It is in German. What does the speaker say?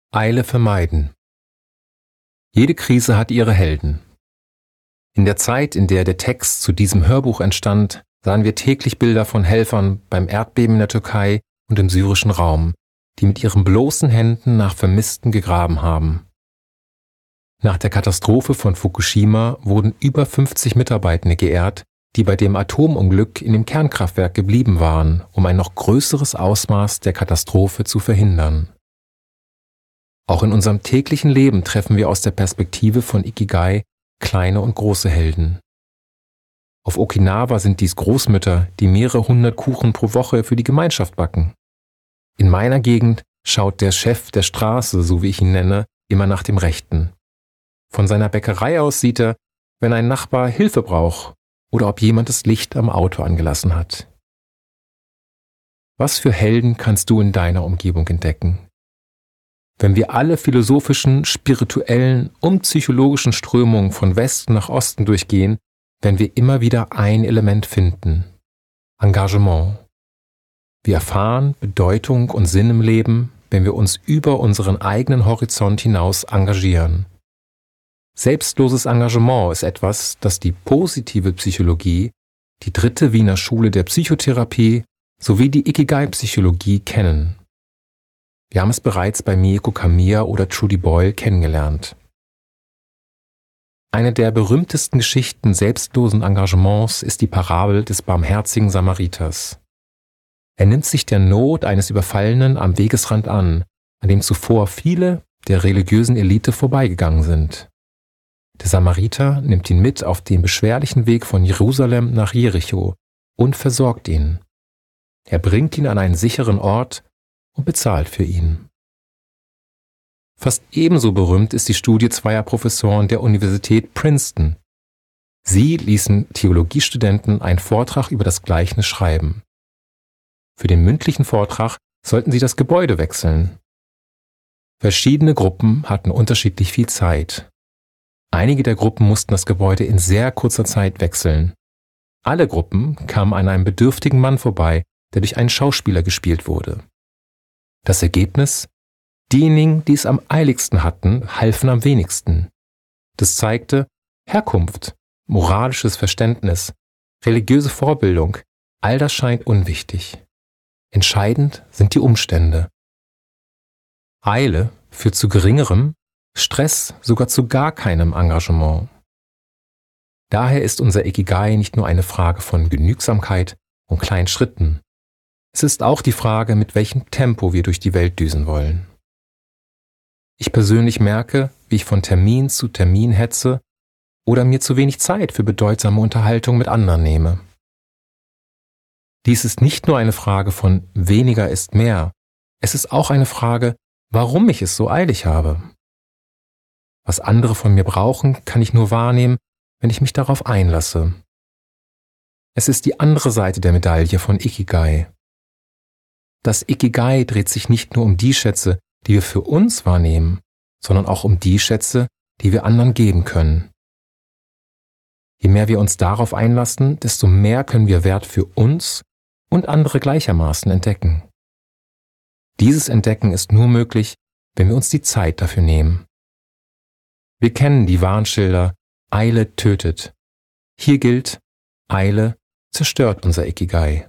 Eile vermeiden. Jede Krise hat ihre Helden. In der Zeit, in der der Text zu diesem Hörbuch entstand, sahen wir täglich Bilder von Helfern beim Erdbeben in der Türkei und im syrischen Raum, die mit ihren bloßen Händen nach Vermissten gegraben haben. Nach der Katastrophe von Fukushima wurden über 50 Mitarbeitende geehrt, die bei dem Atomunglück in dem Kernkraftwerk geblieben waren, um ein noch größeres Ausmaß der Katastrophe zu verhindern. Auch in unserem täglichen Leben treffen wir aus der Perspektive von Ikigai kleine und große Helden. Auf Okinawa sind dies Großmütter, die mehrere hundert Kuchen pro Woche für die Gemeinschaft backen. In meiner Gegend schaut der Chef der Straße, so wie ich ihn nenne, immer nach dem Rechten. Von seiner Bäckerei aus sieht er, wenn ein Nachbar Hilfe braucht oder ob jemand das Licht am Auto angelassen hat. Was für Helden kannst du in deiner Umgebung entdecken? Wenn wir alle philosophischen, spirituellen und psychologischen Strömungen von Westen nach Osten durchgehen, werden wir immer wieder ein Element finden: Engagement. Wir erfahren Bedeutung und Sinn im Leben, wenn wir uns über unseren eigenen Horizont hinaus engagieren. Selbstloses Engagement ist etwas, das die positive Psychologie, die 3. Wiener Schule der Psychotherapie sowie die Ikigai-Psychologie kennen. Wir haben es bereits bei Mieko Kamiya oder Trudy Boyle kennengelernt. Eine der berühmtesten Geschichten selbstlosen Engagements ist die Parabel des barmherzigen Samariters. Er nimmt sich der Not eines Überfallenen am Wegesrand an dem zuvor viele der religiösen Elite vorbeigegangen sind. Der Samariter nimmt ihn mit auf den beschwerlichen Weg von Jerusalem nach Jericho und versorgt ihn. Er bringt ihn an einen sicheren Ort und bezahlt für ihn. Fast ebenso berühmt ist die Studie zweier Professoren der Universität Princeton. Sie ließen Theologiestudenten einen Vortrag über das Gleichnis schreiben. Für den mündlichen Vortrag sollten sie das Gebäude wechseln. Verschiedene Gruppen hatten unterschiedlich viel Zeit. Einige der Gruppen mussten das Gebäude in sehr kurzer Zeit wechseln. Alle Gruppen kamen an einem bedürftigen Mann vorbei, der durch einen Schauspieler gespielt wurde. Das Ergebnis? Diejenigen, die es am eiligsten hatten, halfen am wenigsten. Das zeigte Herkunft, moralisches Verständnis, religiöse Vorbildung, all das scheint unwichtig. Entscheidend sind die Umstände. Eile führt zu geringerem, Stress sogar zu gar keinem Engagement. Daher ist unser Ikigai nicht nur eine Frage von Genügsamkeit und kleinen Schritten. Es ist auch die Frage, mit welchem Tempo wir durch die Welt düsen wollen. Ich persönlich merke, wie ich von Termin zu Termin hetze oder mir zu wenig Zeit für bedeutsame Unterhaltung mit anderen nehme. Dies ist nicht nur eine Frage von weniger ist mehr, es ist auch eine Frage, warum ich es so eilig habe. Was andere von mir brauchen, kann ich nur wahrnehmen, wenn ich mich darauf einlasse. Es ist die andere Seite der Medaille von Ikigai. Das Ikigai dreht sich nicht nur um die Schätze, die wir für uns wahrnehmen, sondern auch um die Schätze, die wir anderen geben können. Je mehr wir uns darauf einlassen, desto mehr können wir Wert für uns und andere gleichermaßen entdecken. Dieses Entdecken ist nur möglich, wenn wir uns die Zeit dafür nehmen. Wir kennen die Warnschilder: Eile tötet. Hier gilt: Eile zerstört unser Ikigai.